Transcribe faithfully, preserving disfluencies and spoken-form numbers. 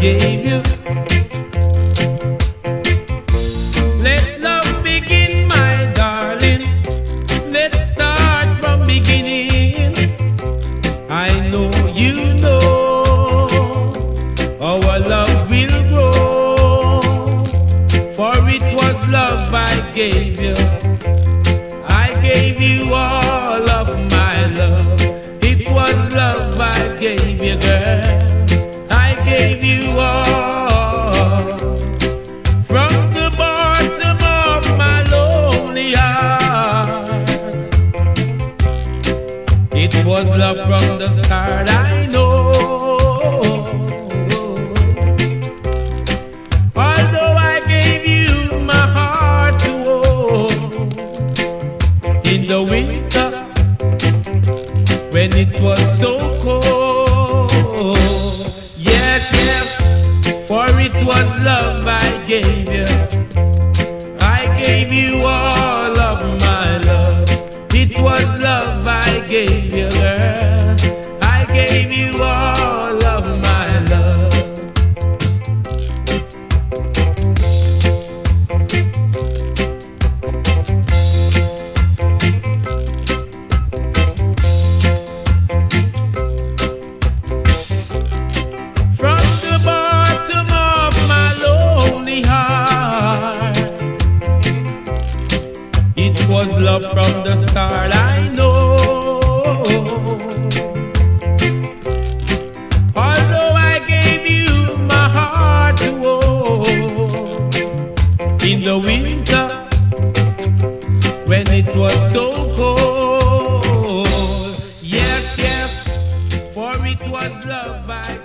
gave you. Let love begin, my darling. Let's start from beginning. I know you know our love will grow, for it was love I gave you. I gave you all of my love. It was love I gave you, girl. I gave you all from the bottom of my lonely heart. It was love from the start, I know. Although I gave you my heart to hold in the winter when it was so cold. Yes, yes, for it was love I gave you. I gave you all of my love. It was love I gave you, girl. I gave you all of my love. From the bottom of my lonely heart, it was love from the start, I know. Although I gave you my heart to hold in the winter when it was so cold. Yes, yes, for it was love I